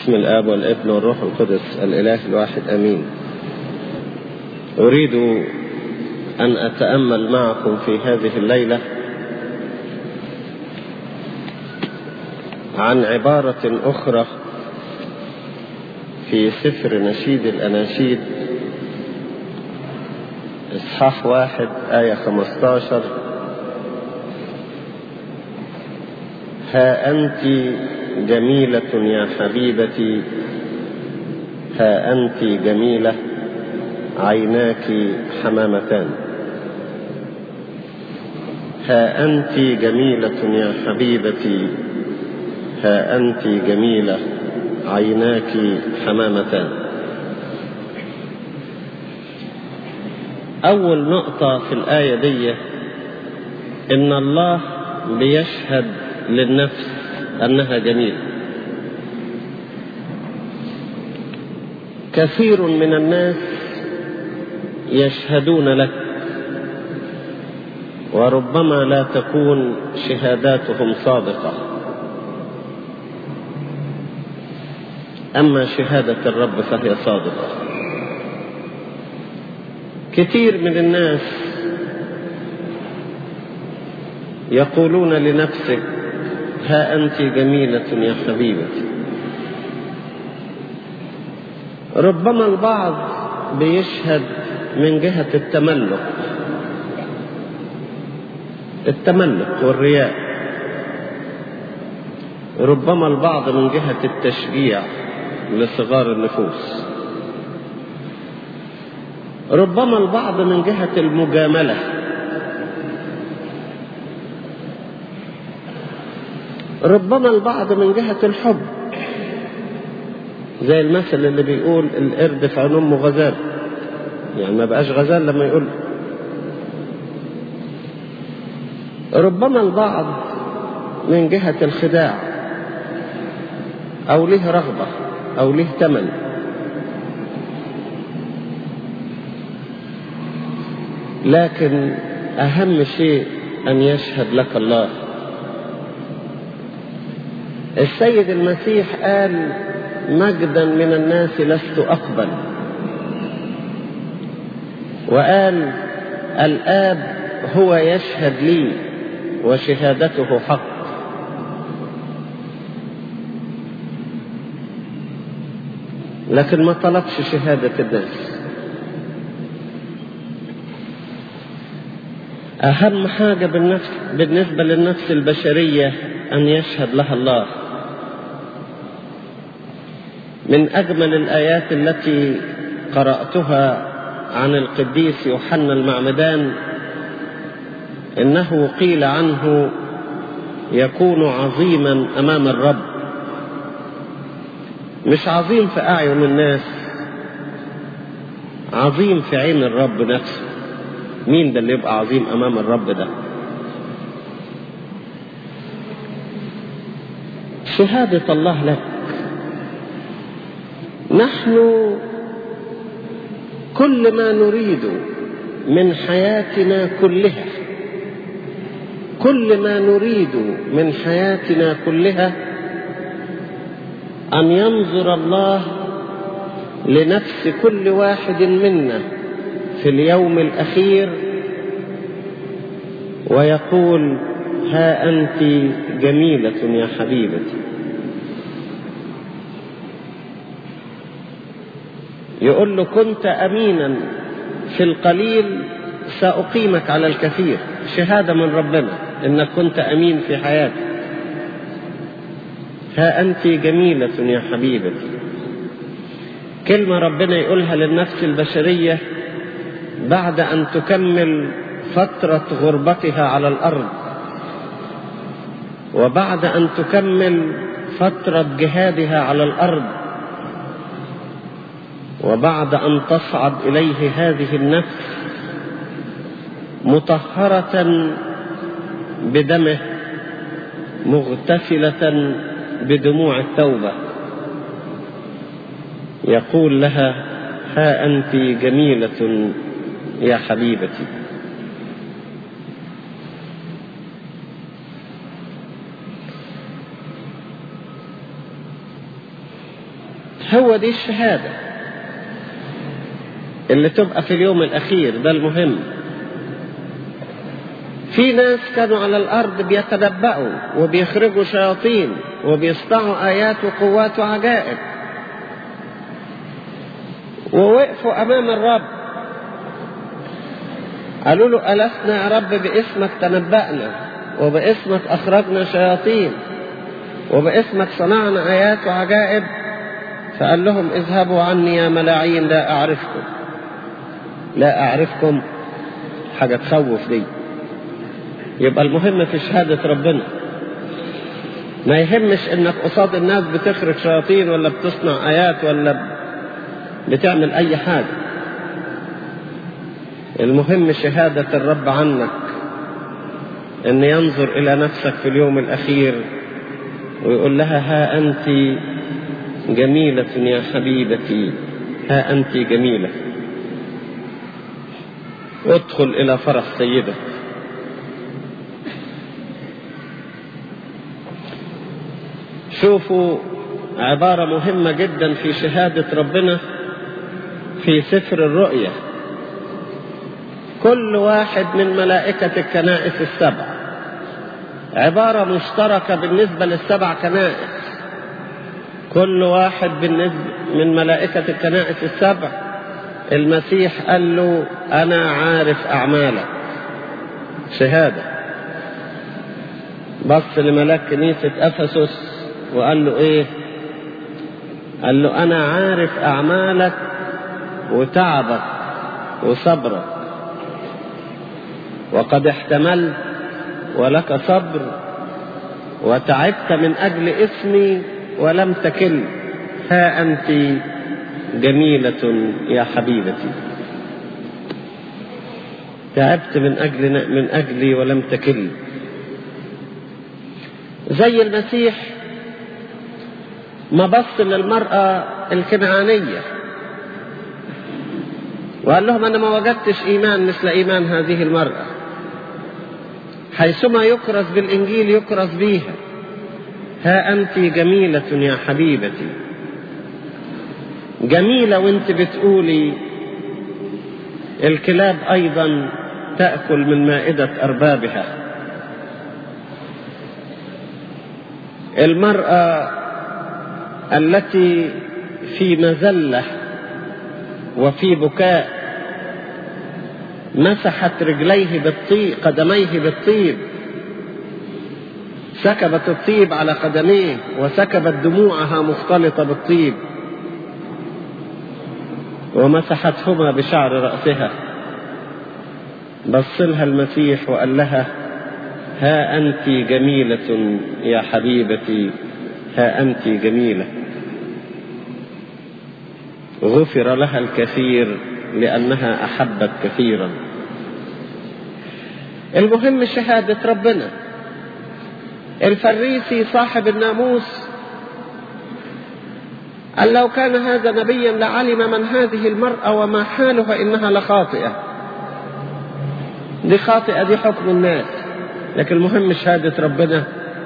باسم الآب والابن والروح القدس الإله الواحد آمين. أريد أن أتأمل معكم في هذه الليلة عن عبارة أخرى في سفر نشيد الأناشيد إصحاح 1 آية 15: ها أنت جميلة يا حبيبتي، ها أنت جميلة، عيناك حمامتان. ها أنت جميلة يا حبيبتي، ها أنت جميلة، عيناك حمامتان. أول نقطة في الآية دي إن الله بيشهد للنفس أنها جميلة. كثير من الناس يشهدون لك وربما لا تكون شهاداتهم صادقة، أما شهادة الرب فهي صادقة. كثير من الناس يقولون لنفسك ها أنت جميلة يا حبيبتي. ربما البعض بيشهد من جهة التملق والرياء، ربما البعض من جهة التشجيع لصغار النفوس، ربما البعض من جهة المجاملة، ربما البعض من جهة الحب، زي المثل اللي بيقول القرد في عين أمه غزال، يعني ما بقاش غزال لما يقول. ربما البعض من جهة الخداع، أو له رغبة أو له ثمن. لكن أهم شيء أن يشهد لك الله. السيد المسيح قال مجدا من الناس لست أقبل، وقال الآب هو يشهد لي وشهادته حق. لكن ما طلبش شهادة الناس. أهم حاجة بالنسبة للنفس البشرية أن يشهد لها الله. من أجمل الآيات التي قرأتها عن القديس يوحنا المعمدان إنه قيل عنه يكون عظيما أمام الرب. مش عظيم في أعين الناس، عظيم في عين الرب نفسه. مين ده اللي يبقى عظيم أمام الرب ده؟ شهادة الله لك. نحن كل ما نريد من حياتنا كلها، كل ما نريد من حياتنا كلها أن ينظر الله لنفس كل واحد منا في اليوم الأخير ويقول ها أنت جميلة يا حبيبتي. يقول له كنت أمينا في القليل سأقيمك على الكثير. شهادة من ربنا إنك كنت أمين في حياتك. ها أنت جميلة يا حبيبتي. كلمة ربنا يقولها للنفس البشرية بعد أن تكمل فترة غربتها على الأرض، وبعد أن تكمل فترة جهادها على الأرض، وبعد أن تصعد إليه هذه النفس مطهرة بدمه، مغتسلة بدموع التوبة، يقول لها ها أنت جميلة يا حبيبتي. هو دي الشهادة اللي تبقى في اليوم الأخير، ده المهم. في ناس كانوا على الأرض بيتنبأوا وبيخرجوا شياطين وبيصنعوا آيات وقوات وعجائب، ووقفوا أمام الرب قالوا له ألسنا يا رب باسمك تنبأنا وباسمك أخرجنا شياطين وباسمك صنعنا آيات وعجائب؟ فقال لهم اذهبوا عني يا ملاعين لا أعرفكم. لا أعرفكم حاجة تخوف دي. يبقى المهم في شهادة ربنا ما يهمش انك قصاد الناس بتخرج شياطين ولا بتصنع آيات ولا بتعمل أي حاجة. المهم شهادة الرب عنك، ان ينظر إلى نفسك في اليوم الأخير ويقول لها ها أنت جميلة يا حبيبتي، ها أنت جميلة، ادخل إلى فرح سيدك. شوفوا عبارة مهمة جدا في شهادة ربنا في سفر الرؤيا. كل واحد من ملائكة الكنائس السبع، عبارة مشتركة بالنسبة للسبع كنائس. كل واحد من ملائكة الكنائس السبع المسيح قال له أنا عارف أعمالك. شهادة. بص لملاك كنيسة أفسس وقال له إيه؟ قال له أنا عارف أعمالك وتعبك وصبرك، وقد احتملت ولك صبر، وتعبت من أجل اسمي ولم تكل، ها أنت جميلة يا حبيبتي. تعبت من أجلي ولم تكل. زي المسيح ما بص للمرأة الكنعانية وقال لهم أنا ما وجدتش إيمان مثل إيمان هذه المرأة، حيثما يكرز بالإنجيل يكرز بيها، ها أنت جميلة يا حبيبتي. جميلة وانت بتقولي الكلاب أيضا تأكل من مائدة أربابها. المرأة التي في مذلة وفي بكاء مسحت رجليه بالطيب، قدميه بالطيب، سكبت الطيب على قدميه وسكبت دموعها مختلطة بالطيب ومسحتهما بشعر رأسها. بصلها المسيح وقال لها ها أنت جميلة يا حبيبتي، ها أنت جميلة. غفر لها الكثير لأنها أحبت كثيرا. المهم شهادة ربنا. الفريسي صاحب الناموس قال لو كان هذا نبيا لعلم من هذه المرأة وما حالها إنها لخاطئة. دي خاطئة، دي حكم الناس، لكن المهم شهادة ربنا.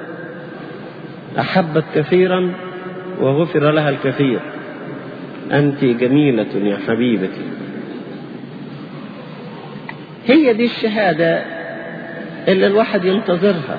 أحبت كثيرا وغفر لها الكثير. أنت جميلة يا حبيبتي. هي دي الشهادة اللي الواحد ينتظرها.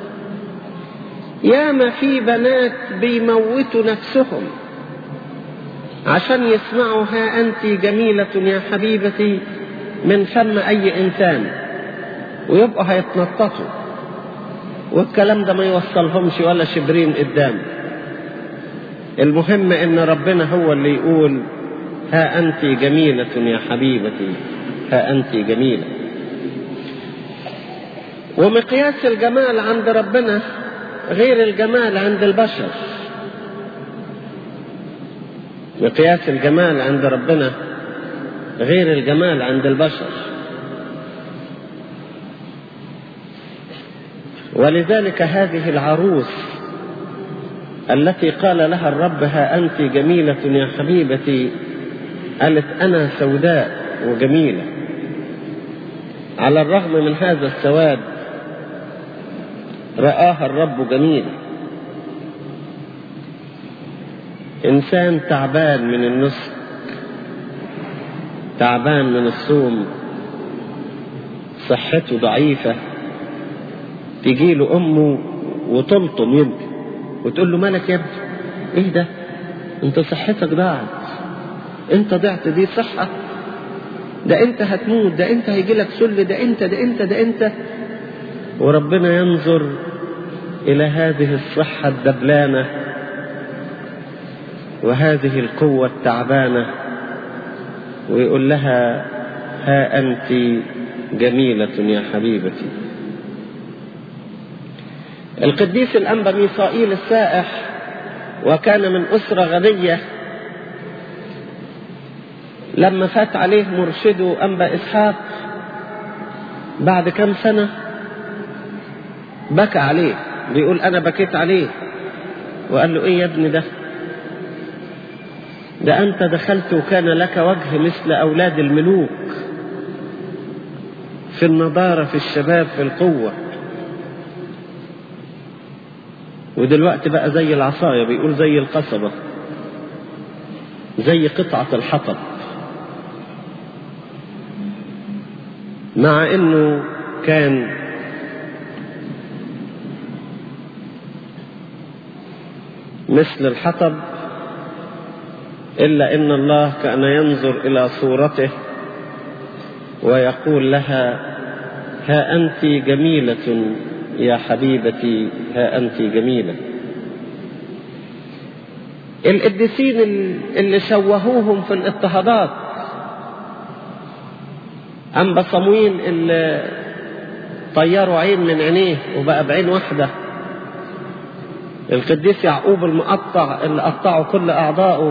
ياما في بنات بيموتوا نفسهم عشان يسمعوا ها أنت جميلة يا حبيبتي من فم أي إنسان، ويبقوا هيتنططوا والكلام ده ما يوصلهمش ولا شبرين قدام. المهم إن ربنا هو اللي يقول ها أنت جميلة يا حبيبتي، ها أنت جميلة. ومقياس الجمال عند ربنا غير الجمال عند البشر. مقياس الجمال عند ربنا غير الجمال عند البشر. ولذلك هذه العروس التي قال لها الرب ها أنت جميلة يا حبيبتي قالت أنا سوداء وجميلة. على الرغم من هذا السواد رآها الرب جميل. إنسان تعبان من النسك، تعبان من الصوم، صحته ضعيفة، تجيله أمه وتلطم يمكن وتقول له مالك يا ابني؟ إيه ده؟ أنت صحتك ضاعت، أنت ضعت، دي صحة؟ ده أنت هتموت، ده أنت هيجيلك سل، ده أنت ده أنت ده أنت. وربنا ينظر إلى هذه الصحة الدبلانة وهذه القوة التعبانة ويقول لها ها أنت جميلة يا حبيبتي. القديس الأنبا ميسائيل السائح وكان من أسرة غنية، لما فات عليه مرشده أنبا إسحاق بعد كم سنة بكى عليه، بيقول أنا بكيت عليه. وقال له إيه يا ابني ده أنت دخلت وكان لك وجه مثل أولاد الملوك، في النضارة، في الشباب، في القوة، ودلوقتي بقى زي العصاية، بيقول زي القصبة، زي قطعة الحطب. مع انه كان مثل الحطب، إلا إن الله كان ينظر إلى صورته ويقول لها ها أنت جميلة يا حبيبتي، ها أنت جميلة. القديسين اللي شوهوهم في الاضطهادات، أنبا صمويل اللي طيروا عين من عينيه وبقى بعين واحدة، القديس يعقوب المقطع اللي قطعوا كل أعضائه،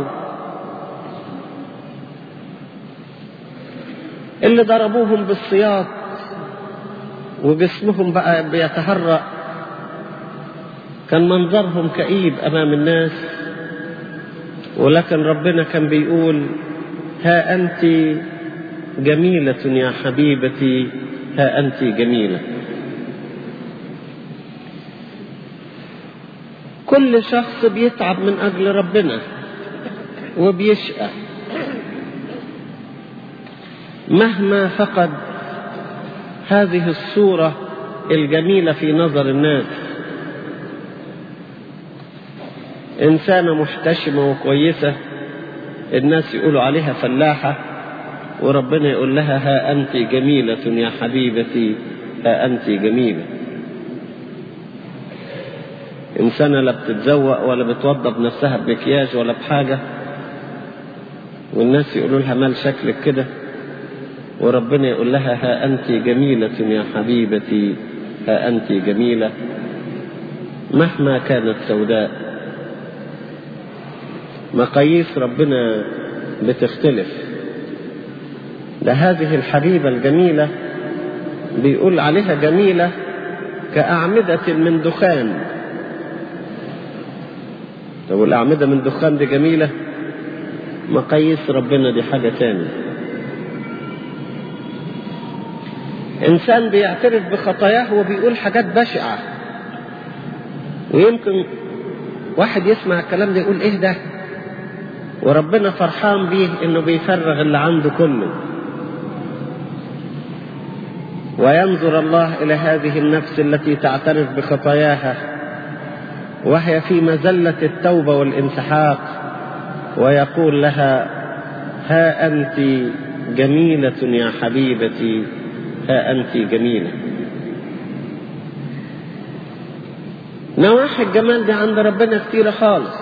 اللي ضربوهم بالسياط وجسمهم بقى بيتهرأ، كان منظرهم كئيب أمام الناس، ولكن ربنا كان بيقول ها أنت جميلة يا حبيبتي، ها أنت جميلة. كل شخص بيتعب من أجل ربنا وبيشقى، مهما فقد هذه الصورة الجميلة في نظر الناس. إنسانة محتشمة وكويسة، الناس يقولوا عليها فلاحة، وربنا يقول لها ها أنت جميلة يا حبيبتي، ها أنت جميلة. إنسانة لا بتتزوق ولا بتوضب نفسها بمكياج ولا بحاجة، والناس يقولوا لها مال شكلك كده، وربنا يقول لها ها أنت جميلة يا حبيبتي، ها أنت جميلة. مهما كانت سوداء، مقاييس ربنا بتختلف. ده هذه الحبيبة الجميلة بيقول عليها جميلة كأعمدة من دخان. لو الأعمدة من دخان دي جميلة، مقاييس ربنا دي حاجة تانية. إنسان بيعترف بخطاياه وبيقول حاجات بشعة، ويمكن واحد يسمع الكلام ده يقول إيه ده، وربنا فرحان بيه إنه بيفرغ اللي عنده كله. وينظر الله إلى هذه النفس التي تعترف بخطاياها وهي في مزلة التوبة والانسحاق، ويقول لها ها أنت جميلة يا حبيبتي، ها أنت جميلة. نواحي الجمال دي عند ربنا كتيرة خالص.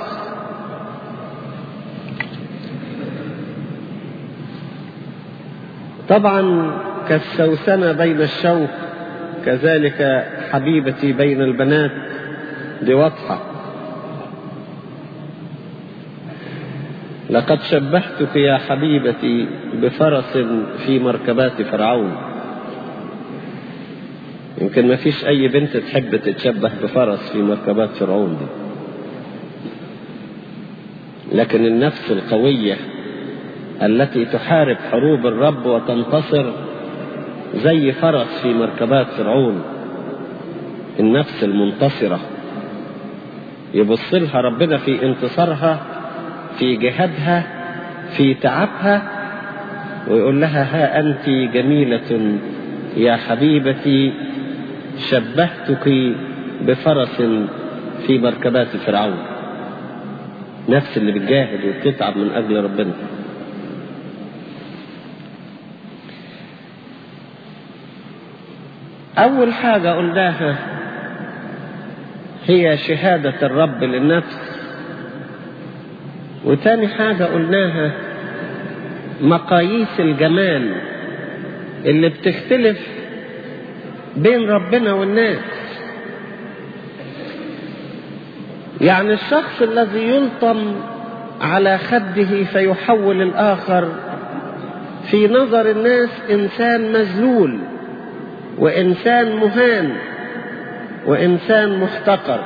طبعا كالسوسنة بين الشوك، كذلك حبيبتي بين البنات، دي واضحة. لقد شبهتك يا حبيبتي بفرس في مركبات فرعون. يمكن ما فيش أي بنت تحب تتشبه بفرس في مركبات فرعون دي، لكن النفس القوية التي تحارب حروب الرب وتنتصر زي فرس في مركبات فرعون، النفس المنتصرة يبص لها ربنا في انتصارها في جهادها في تعبها، ويقول لها ها أنت جميلة يا حبيبتي، شبهتك بفرس في مركبات فرعون. نفس اللي بتجاهد وتتعب من أجل ربنا. أول حاجة قلناها هي شهادة الرب للنفس، وتاني حاجة قلناها مقاييس الجمال اللي بتختلف بين ربنا والناس. يعني الشخص الذي يلطم على خده فيحول الآخر في نظر الناس إنسان مذلول وإنسان مهان وإنسان محتقر.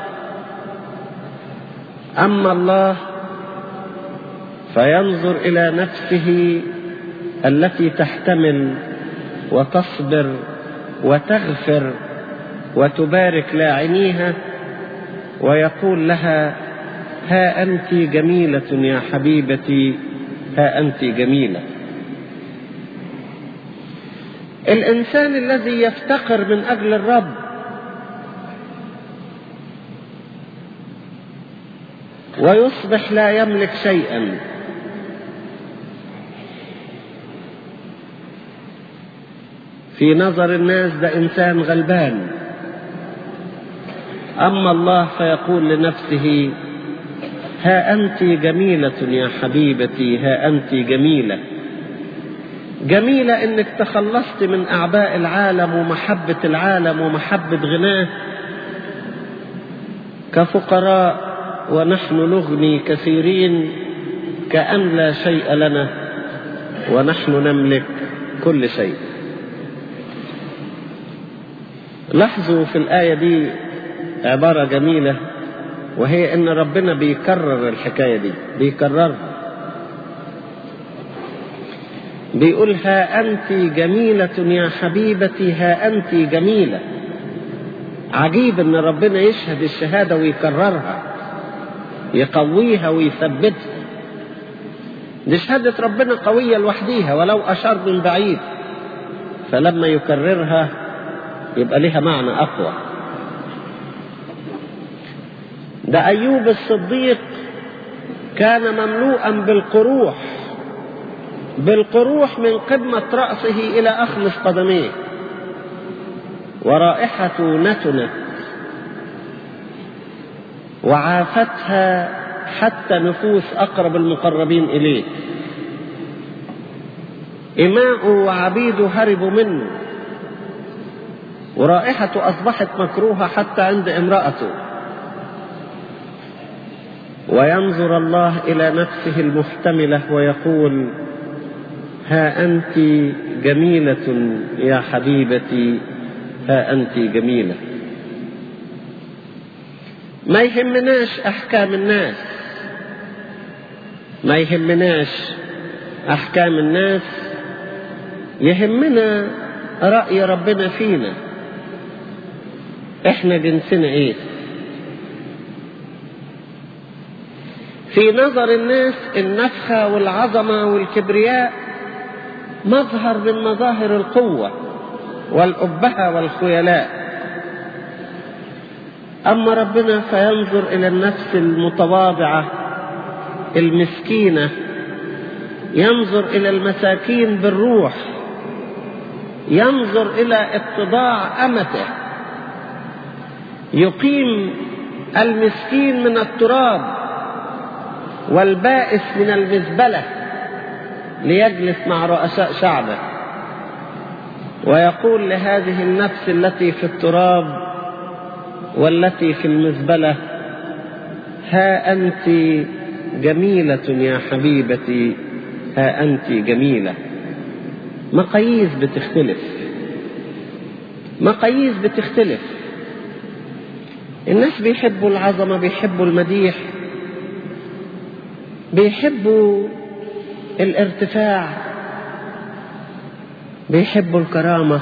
أما الله فينظر إلى نفسه التي تحتمل وتصبر وتغفر وتبارك لاعنيها، ويقول لها ها أنت جميلة يا حبيبتي، ها أنت جميلة. الإنسان الذي يفتقر من أجل الرب ويصبح لا يملك شيئا، في نظر الناس ده إنسان غلبان. أما الله فيقول لنفسه ها أنت جميلة يا حبيبتي، ها أنت جميلة. جميلة إنك تخلصت من أعباء العالم ومحبة العالم ومحبة غناه، كفقراء ونحن نغني كثيرين، كأن لا شيء لنا ونحن نملك كل شيء. لاحظوا في الآية دي عبارة جميلة، وهي إن ربنا بيكرر الحكاية دي، بيكررها. بيقول ها أنت جميلة يا حبيبتي، ها أنت جميلة. عجيب إن ربنا يشهد الشهادة ويكررها، يقويها ويثبتها. دي شهادة ربنا قوية لوحديها ولو أشار من بعيد، فلما يكررها يبقى لها معنى أقوى. ده أيوب الصديق كان مملوءا بالقروح من قمة رأسه إلى أخمص قدميه، ورائحة نتنت وعافتها حتى نفوس أقرب المقربين إليه. إماؤه وعبيده هربوا منه، ورائحته أصبحت مكروهة حتى عند امرأته. وينظر الله إلى نفسه المحتملة ويقول ها أنت جميلة يا حبيبتي، ها أنت جميلة. ما يهمناش أحكام الناس، ما يهمناش أحكام الناس، يهمنا رأي ربنا فينا. إحنا جنسنا إيه؟ في نظر الناس النفخة والعظمة والكبرياء مظهر من مظاهر القوة والأبهة والخيلاء. أما ربنا فينظر إلى النفس المتواضعة المسكينة، ينظر إلى المساكين بالروح، ينظر إلى اتضاع أمته، يقيم المسكين من التراب والبائس من المزبلة ليجلس مع رؤساء شعبه، ويقول لهذه النفس التي في التراب والتي في المزبلة ها أنت جميلة يا حبيبتي، ها أنت جميلة. مقاييس بتختلف، مقاييس بتختلف. الناس بيحبوا العظمة، بيحبوا المديح، بيحبوا الارتفاع، بيحبوا الكرامة.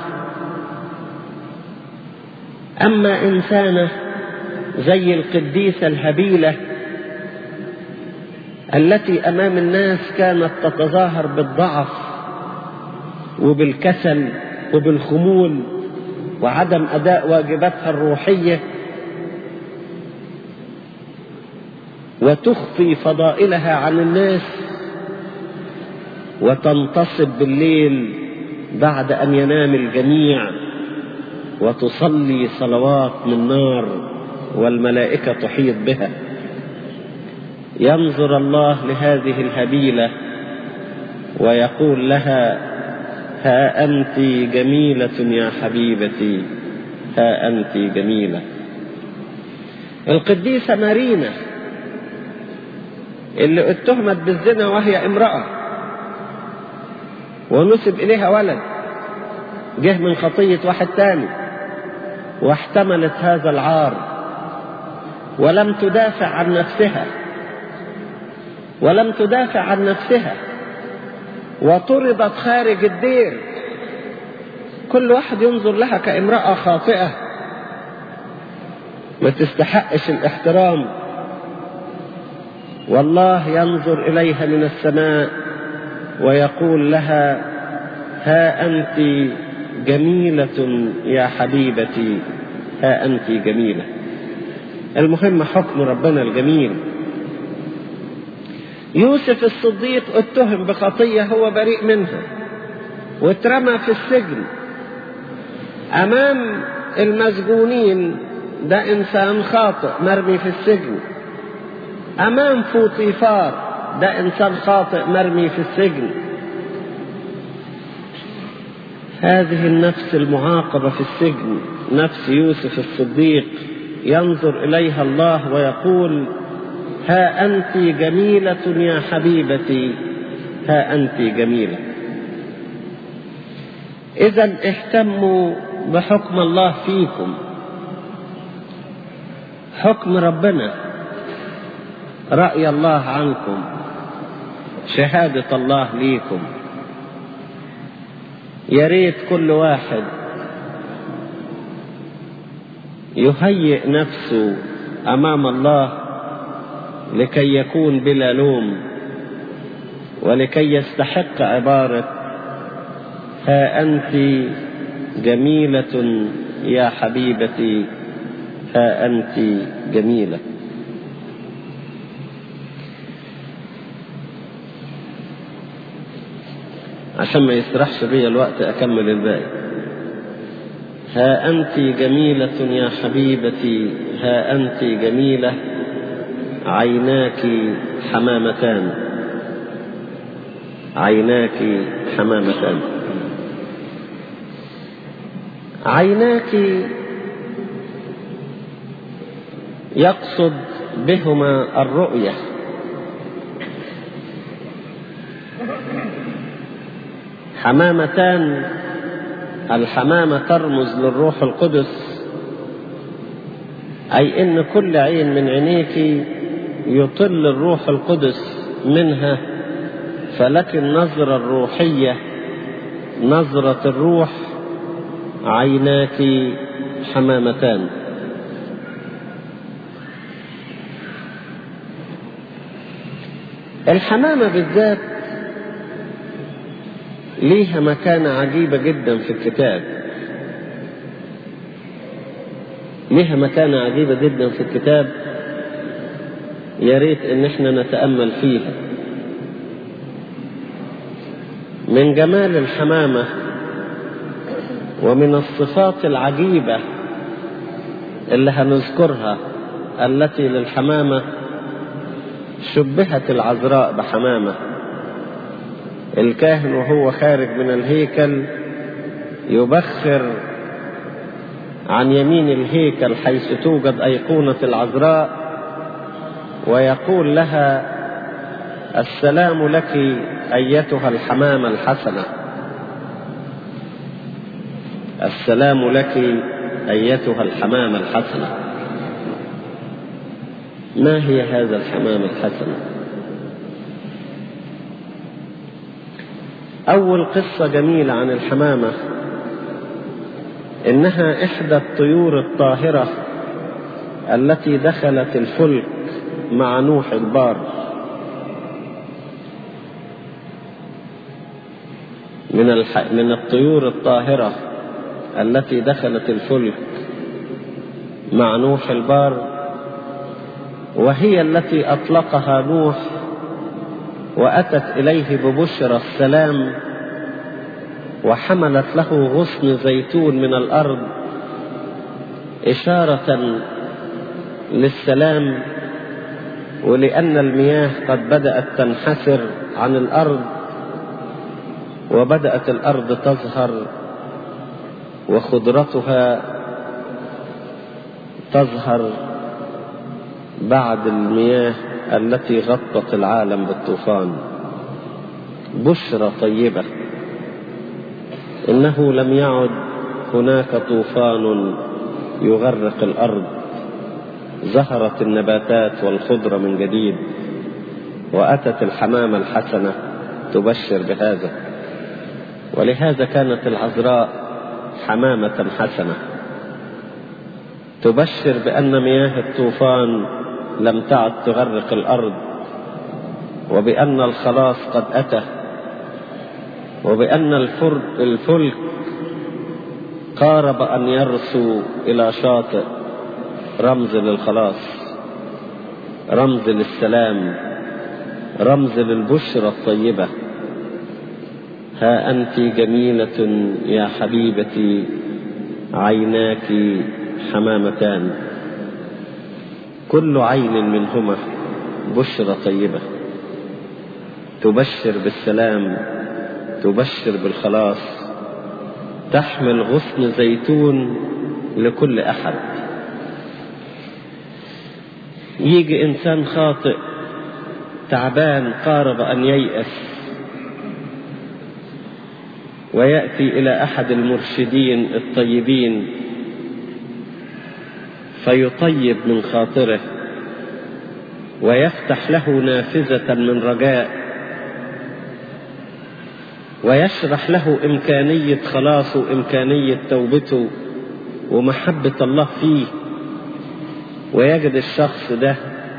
أما إنسانة زي القديسة الهبيلة التي أمام الناس كانت تتظاهر بالضعف وبالكسل وبالخمول وعدم أداء واجباتها الروحية، وتخفي فضائلها عن الناس، وتنتصب بالليل بعد أن ينام الجميع وتصلي صلوات من نار والملائكة تحيط بها. ينظر الله لهذه الهبيلة ويقول لها: ها أنت جميلة يا حبيبتي، ها أنت جميلة. القديسة مارينا اللي اتهمت بالزنا وهي امرأة ونسب إليها ولد جه من خطية واحد تاني، واحتملت هذا العار ولم تدافع عن نفسها، وطردت خارج الدير. كل واحد ينظر لها كامرأة خاطئة ما تستحقش الاحترام، والله ينظر إليها من السماء ويقول لها: ها أنت جميلة يا حبيبتي، ها أنت جميلة. المهم حكم ربنا الجميل. يوسف الصديق اتهم بخطية هو بريء منها واترمى في السجن أمام المسجونين، ده إنسان خاطئ مرمي في السجن. أمام فوطيفار، ده إنسان خاطئ مرمي في السجن. هذه النفس المعاقبة في السجن نفس يوسف الصديق، ينظر إليها الله ويقول: ها أنت جميلة يا حبيبتي، ها أنت جميلة. إذن اهتموا بحكم الله فيكم، حكم ربنا، رأي الله عنكم، شهادة الله ليكم. يا ريت كل واحد يهيئ نفسه أمام الله لكي يكون بلا لوم، ولكي يستحق عبارة: ها أنت جميلة يا حبيبتي، ها أنت جميلة. عشان ما يسرحش بي الوقت أكمل الباقي. ها أنت جميلة يا حبيبتي، ها أنت جميلة، عيناك حمامتان، عيناك حمامتان. عيناك يقصد بهما الرؤية. حمامتان، الحمامة ترمز للروح القدس، أي إن كل عين من عينيك يطل الروح القدس منها، فلك النظرة الروحية، نظرة الروح. عيناك حمامتان. الحمامة بالذات ليها مكانة عجيبة جدا في الكتاب، ليها مكانة عجيبة جدا في الكتاب، يا ريت ان احنا نتأمل فيها. من جمال الحمامة ومن الصفات العجيبة اللي هنذكرها التي للحمامة، شبهت العذراء بحمامة. الكاهن وهو خارج من الهيكل يبخر عن يمين الهيكل حيث توجد أيقونة العذراء، ويقول لها: السلام لك أيتها الحمامة الحسنة، السلام لك أيتها الحمامة الحسنة. ما هي هذا الحمامة الحسنة؟ أول قصة جميلة عن الحمامة إنها إحدى الطيور الطاهرة التي دخلت الفلك مع نوح البار. من الطيور الطاهرة التي دخلت الفلك مع نوح البار، وهي التي أطلقها نوح وأتت إليه ببشرى السلام، وحملت له غصن زيتون من الأرض إشارة للسلام، ولأن المياه قد بدأت تنحسر عن الأرض، وبدأت الأرض تزهر وخضرتها تظهر بعد المياه التي غطت العالم بالطوفان. بشرى طيبة، إنه لم يعد هناك طوفان يغرق الأرض، ظهرت النباتات والخضرة من جديد، وأتت الحمامة الحسنة تبشر بهذا. ولهذا كانت العذراء حمامة حسنة تبشر بأن مياه الطوفان لم تعد تغرق الأرض، وبأن الخلاص قد أتى، وبأن الفلك قارب أن يرسو إلى شاطئ، رمز للخلاص، رمز للسلام، رمز للبشرى الطيبة. ها أنت جميلة يا حبيبتي، عيناك حمامتان، كل عين منهما بشرى طيبة، تبشر بالسلام، تبشر بالخلاص، تحمل غصن زيتون لكل أحد. يجي إنسان خاطئ تعبان قارب أن ييأس، ويأتي إلى أحد المرشدين الطيبين فيطيب من خاطره، ويفتح له نافذة من رجاء، ويشرح له إمكانية خلاصه وإمكانية توبته ومحبة الله فيه، ويجد الشخص ده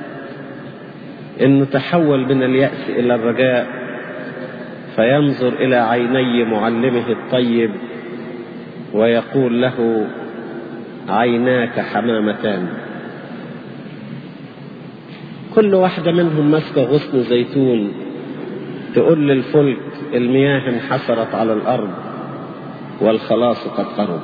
إنه تحول من اليأس إلى الرجاء، فينظر إلى عيني معلمه الطيب ويقول له: عيناك حمامتان. كل واحدة منهم ماسكة غصن زيتون، تقول للفلك: المياه انحسرت على الأرض والخلاص قد قرب.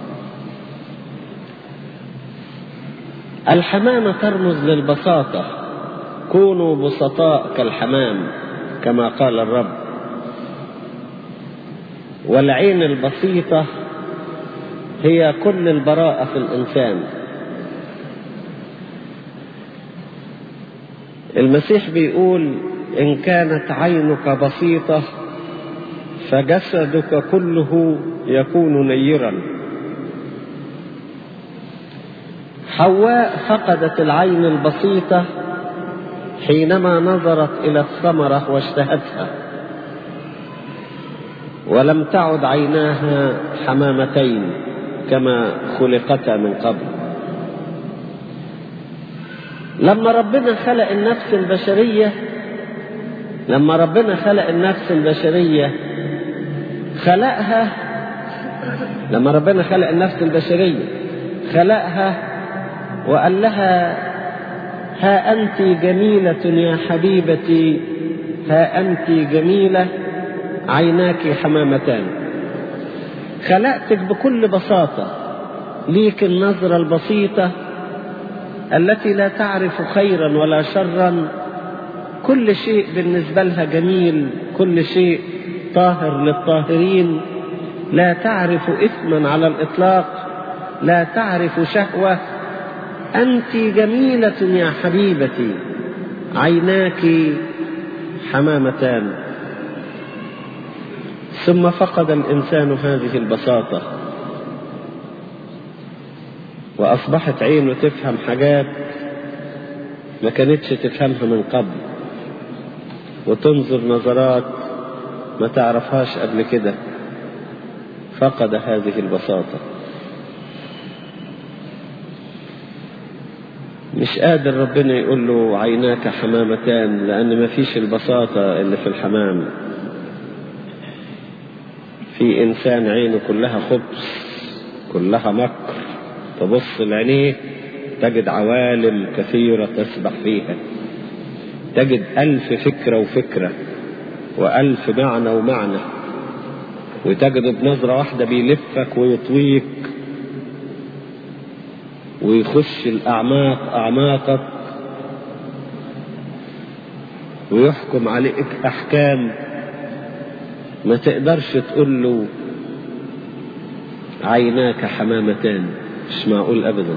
الحمامة ترمز للبساطة، كونوا بسطاء كالحمام كما قال الرب. والعين البسيطة هي كل البراءة في الإنسان. المسيح بيقول: إن كانت عينك بسيطة فجسدك كله يكون نيرا. حواء فقدت العين البسيطة حينما نظرت إلى الثمرة واشتهتها، ولم تعد عيناها حمامتين كما خلقتا من قبل. لما ربنا خلق النفس البشرية خلقها وقال لها: ها أنت جميلة يا حبيبتي، ها أنت جميلة، عيناك حمامتان. خلقتك بكل بساطة، ليك النظرة البسيطة التي لا تعرف خيرا ولا شرا، كل شيء بالنسبة لها جميل، كل شيء طاهر للطاهرين، لا تعرف إثما على الإطلاق، لا تعرف شهوة. أنت جميلة يا حبيبتي، عيناك حمامتان. ثم فقد الإنسان هذه البساطة، وأصبحت عينه تفهم حاجات ما كانتش تفهمها من قبل، وتنظر نظرات ما تعرفهاش قبل كده. فقد هذه البساطة، مش قادر ربنا يقول له عيناك حمامتان، لأن ما فيش البساطة اللي في الحمام. في إنسان عينه كلها خبث كلها مكر، تبص لعينيه تجد عوالم كثيرة تسبح فيها، تجد 1000 فكرة وفكرة و1000 معنى ومعنى، وتجد بنظرة واحدة بيلفك ويطويك ويخش الأعماق أعماقك ويحكم عليك أحكام ما تقدرش تقول له عيناك حمامتان، مش معقول أبدا.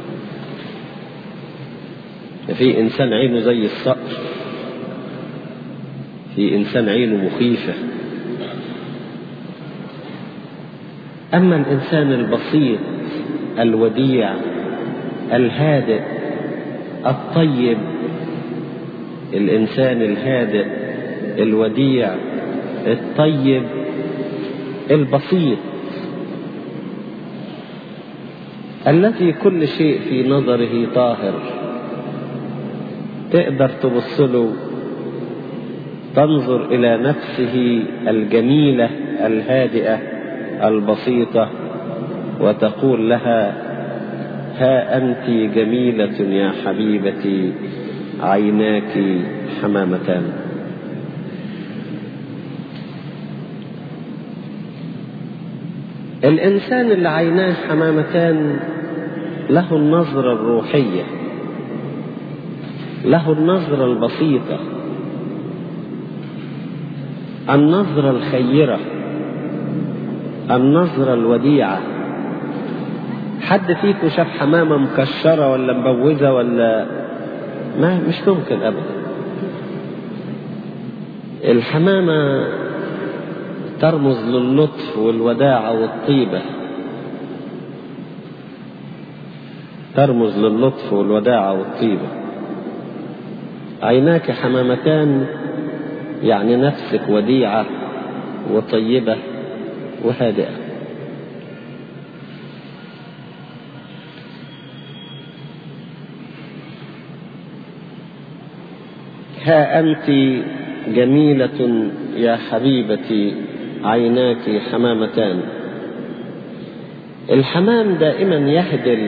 في إنسان عينه زي الصقر، في إنسان عينه مخيفة. أما الإنسان البسيط الوديع الهادئ الطيب، الإنسان الهادئ الوديع الطيب البسيط الذي كل شيء في نظره طاهر، تقدر تبصله تنظر إلى نفسه الجميلة الهادئة البسيطة وتقول لها ها أنت جميلة يا حبيبتي عيناك حمامتان. الإنسان اللي عيناه حمامتان له النظرة الروحية، له النظرة البسيطة، النظرة الخيرة، النظرة الوديعة. حد فيكم شاف حمامة مكشرة ولا مبوزة ولا مش ممكن أبدا. الحمامة ترمز للطف والوداعة والطيبة، ترمز للطف والوداعة والطيبة. عيناك حمامتان يعني نفسك وديعة وطيبة وهادئة. ها أنت جميلة يا حبيبتي عيناك حمامتان. الحمام دائما يهدل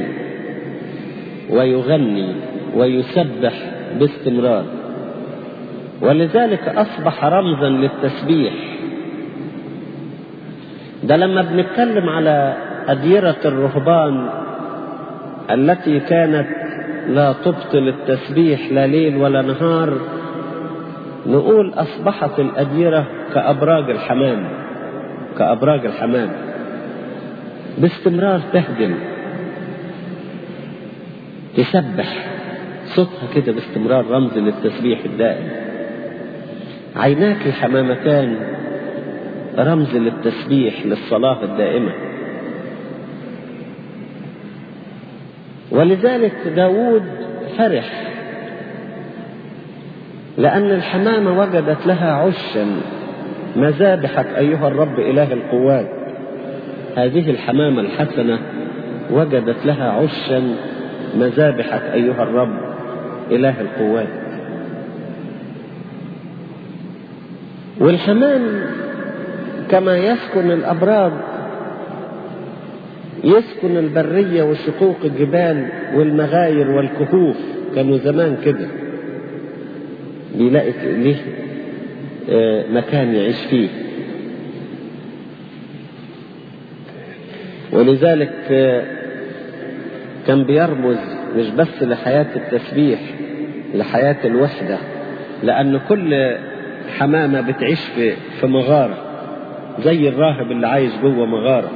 ويغني ويسبح باستمرار، ولذلك أصبح رمزا للتسبيح. ده لما بنتكلم على أديرة الرهبان التي كانت لا تبطل التسبيح لا ليل ولا نهار، نقول أصبحت الأديرة كأبراج الحمام، كأبراج الحمام باستمرار تهدل تسبح، صوتها كده باستمرار رمز للتسبيح الدائم. عيناك الحمامتان رمز للتسبيح للصلاة الدائمة. ولذلك داود فرح لأن الحمامة وجدت لها عشا، مذابحك أيها الرب إله القوات. هذه الحمامة الحسنة وجدت لها عشا، مذابحك أيها الرب إله القوات. والحمام كما يسكن الأبراج يسكن البرية وشقوق الجبال والمغاير والكهوف. كانوا زمان كده بيلاقي ليه مكان يعيش فيه. ولذلك كان بيرمز مش بس لحياة التسبيح، لحياة الوحدة، لأن كل حمامة بتعيش في مغارة زي الراهب اللي عايش جوه مغارة.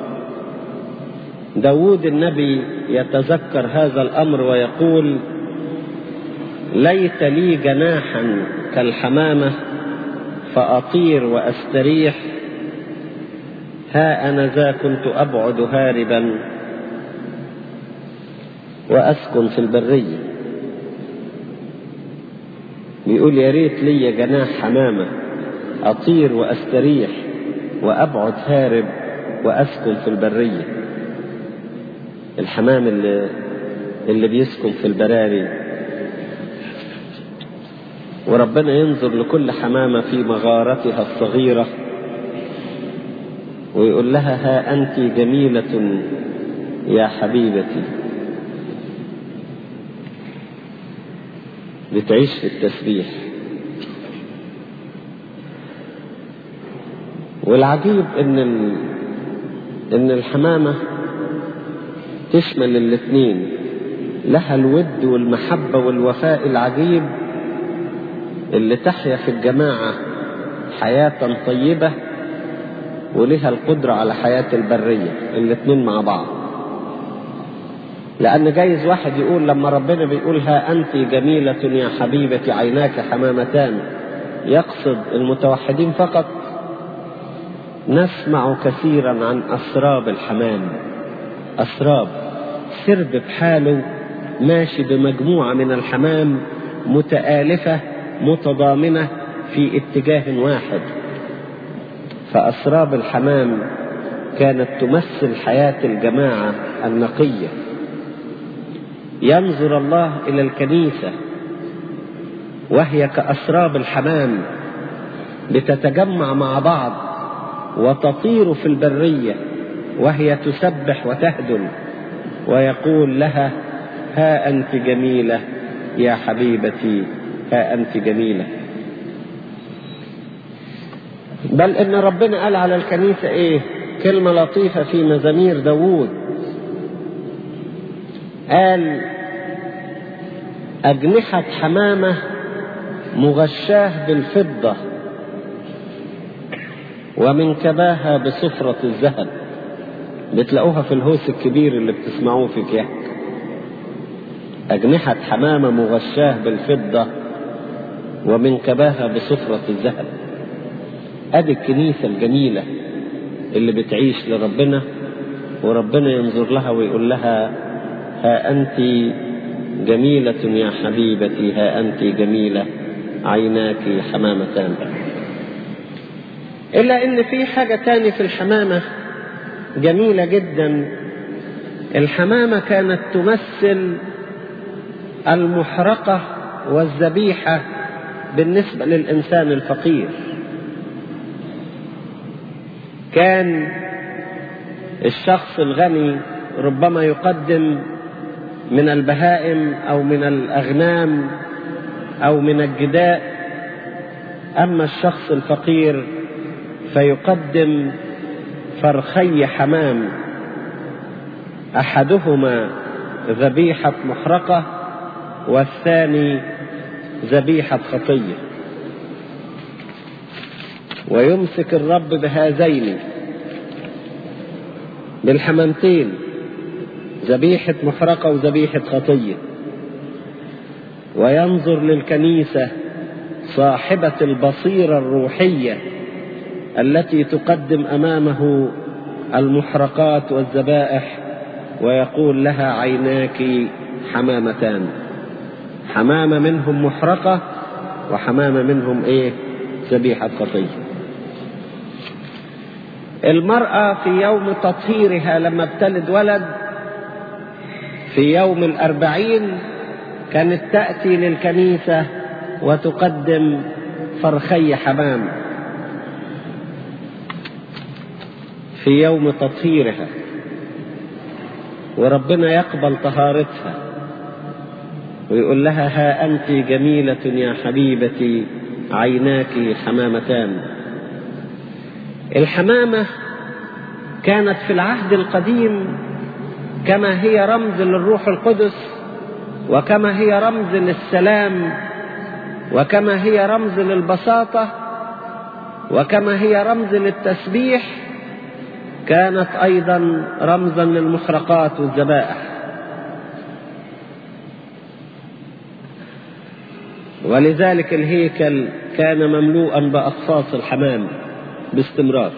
داود النبي يتذكر هذا الأمر ويقول ليت لي جناحا كالحمامة فأطير وأستريح، ها أنا ذا كنت أبعد هاربا وأسكن في البرية. بيقول يا ريت لي جناح حمامة أطير وأستريح وأبعد هارب وأسكن في البرية. الحمام اللي بيسكن في البراري، وربنا ينظر لكل حمامة في مغارتها الصغيرة ويقول لها ها أنت جميلة يا حبيبتي. بتعيش في التسبيح. والعجيب ان الحمامة تشمل الاثنين، لها الود والمحبة والوفاء العجيب اللي تحيا في الجماعة حياة طيبة، ولها القدرة على حياة البرية، الاثنين مع بعض. لأن جايز واحد يقول لما ربنا بيقول ها أنت جميلة يا حبيبتي عيناك حمامتان، يقصد المتوحدين فقط. نسمع كثيرا عن أسراب الحمام، أسراب سرب بحاله ماشي بمجموعة من الحمام متآلفة متضامنة في اتجاه واحد. فأسراب الحمام كانت تمثل حياة الجماعة النقية. ينظر الله إلى الكنيسة وهي كأسراب الحمام بتتجمع مع بعض وتطير في البرية وهي تسبح وتهدل، ويقول لها ها أنت جميلة يا حبيبتي، ها أنت جميلة. بل إن ربنا قال على الكنيسة إيه؟ كلمة لطيفة في مزامير داوود، قال أجنحة حمامة مغشاه بالفضة ومن كباها بصفرة الذهب. بتلاقوها في الهوس الكبير اللي بتسمعوه في كيك. أجنحة حمامة مغشاه بالفضة ومن كباها بصفرة الذهب. ادي الكنيسة الجميلة اللي بتعيش لربنا، وربنا ينظر لها ويقول لها ها أنت جميلة يا حبيبتي، ها أنت جميلة عيناك حمامتان. إلا إن في حاجة تاني في الحمامة جميلة جدا. الحمامة كانت تمثل المحرقة والذبيحة بالنسبة للإنسان الفقير. كان الشخص الغني ربما يقدم من البهائم أو من الأغنام أو من الجداء، أما الشخص الفقير فيقدم فرخي حمام، أحدهما ذبيحة محرقة والثاني ذبيحة خطية. ويمسك الرب بهذين بالحمامتين، ذبيحة محرقة وذبيحة خطية، وينظر للكنيسة صاحبة البصيرة الروحية التي تقدم أمامه المحرقات والذبائح، ويقول لها عيناك حمامتان، حمامة منهم محرقة وحمامة منهم ذبيحة خطية. المرأة في يوم تطهيرها لما ابتلد ولد في يوم 40 كانت تأتي للكنيسة وتقدم فرخي حمام في يوم تطهيرها، وربنا يقبل طهارتها ويقول لها ها أنت جميلة يا حبيبتي عيناك حمامتان. الحمامة كانت في العهد القديم كما هي رمز للروح القدس، وكما هي رمز للسلام، وكما هي رمز للبساطة، وكما هي رمز للتسبيح، كانت أيضا رمزا للمحرقات والذبائح. ولذلك الهيكل كان مملوءا بأقفاص الحمام باستمرار.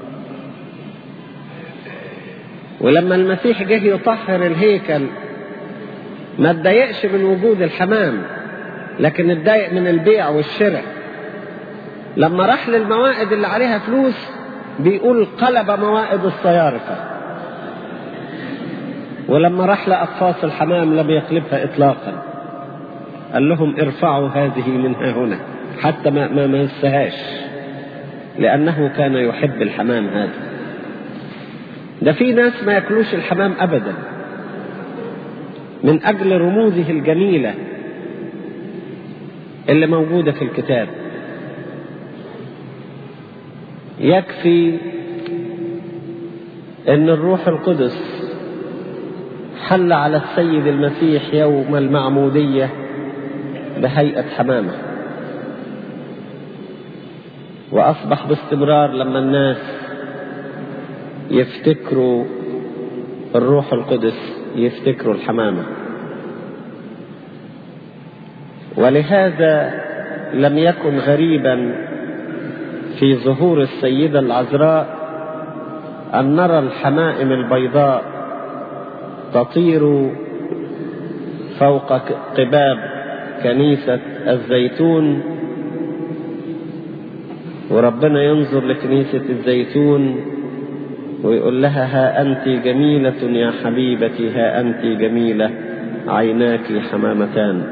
ولما المسيح جه يطهر الهيكل ما اتضايقش من وجود الحمام، لكن اتضايق من البيع والشراء. لما راح للموائد اللي عليها فلوس بيقول قلب موائد الصيارفة، ولما راح لأقفاص الحمام لم يقلبها إطلاقا. قال لهم ارفعوا هذه منها هنا حتى ما مسهاش، لأنه كان يحب الحمام هذا. ده في ناس ما ياكلوش الحمام أبدا من أجل رموزه الجميلة اللي موجودة في الكتاب. يكفي أن الروح القدس حل على السيد المسيح يوم المعمودية بهيئة حمامة، وأصبح باستمرار لما الناس يفتكروا الروح القدس يفتكروا الحمامة. ولهذا لم يكن غريبا في ظهور السيدة العذراء أن نرى الحمائم البيضاء تطير فوق قباب كنيسة الزيتون، وربنا ينظر لكنيسة الزيتون ويقول لها: ها أنت جميلة يا حبيبتي، ها أنت جميلة، عيناك حمامتان.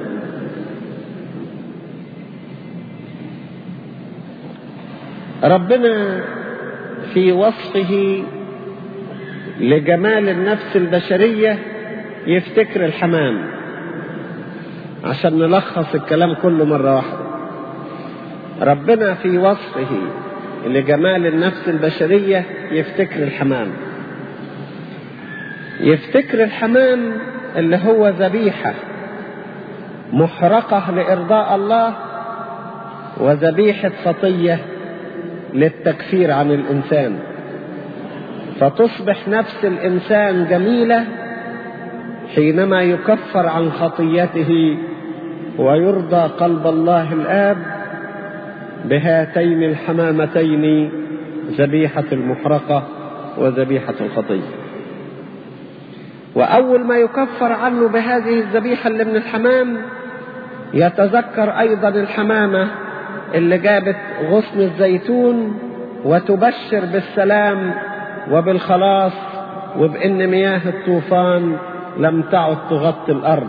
ربنا في وصفه لجمال النفس البشرية يفتكر الحمام. عشان نلخص الكلام كله مرة واحدة، ربنا في وصفه لجمال النفس البشرية يفتكر الحمام. يفتكر الحمام اللي هو ذبيحة محرقة لإرضاء الله، وذبيحة خطية للتكفير عن الإنسان، فتصبح نفس الإنسان جميلة حينما يكفر عن خطيته ويرضى قلب الله الآب بهاتين الحمامتين، ذبيحة المحرقة وذبيحة الخطية. وأول ما يكفر عنه بهذه الذبيحة اللي من الحمام يتذكر أيضا الحمامة اللي جابت غصن الزيتون وتبشر بالسلام وبالخلاص وبأن مياه الطوفان لم تعد تغطي الأرض.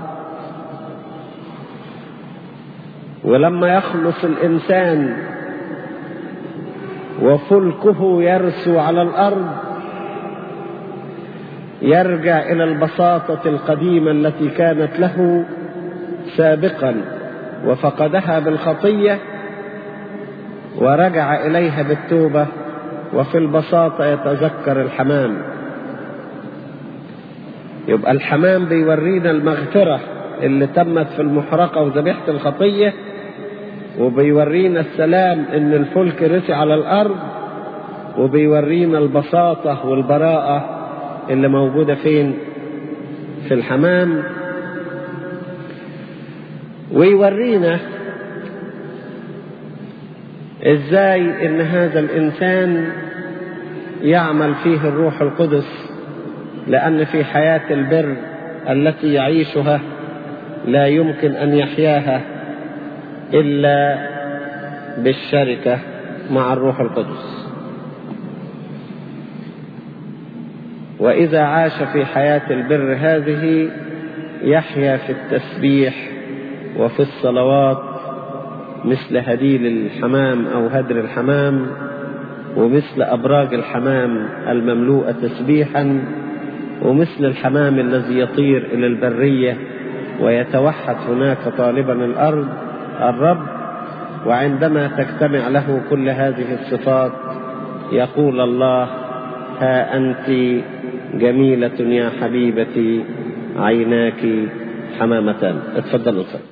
ولما يخلص الإنسان وفلكه يرسو على الأرض يرجع إلى البساطة القديمة التي كانت له سابقا وفقدها بالخطية، ورجع إليها بالتوبة، وفي البساطة يتذكر الحمام. يبقى الحمام بيورينا المغفرة اللي تمت في المحرقة وذبيحة الخطية، وبيورينا السلام ان الفلك رسي على الارض، وبيورينا البساطة والبراءة اللي موجودة فين؟ في الحمام. ويورينا ازاي ان هذا الانسان يعمل فيه الروح القدس، لان في حياة البر التي يعيشها لا يمكن ان يحياها إلا بالشركة مع الروح القدس. وإذا عاش في حياة البر هذه يحيا في التسبيح وفي الصلوات مثل هديل الحمام أو هدر الحمام، ومثل أبراج الحمام المملوءة تسبيحا، ومثل الحمام الذي يطير إلى البرية ويتوحد هناك طالبا الرب. وعندما تجتمع له كل هذه الصفات يقول الله: ها أنت جميلة يا حبيبتي، عيناك حمامتان. اتفضلوا.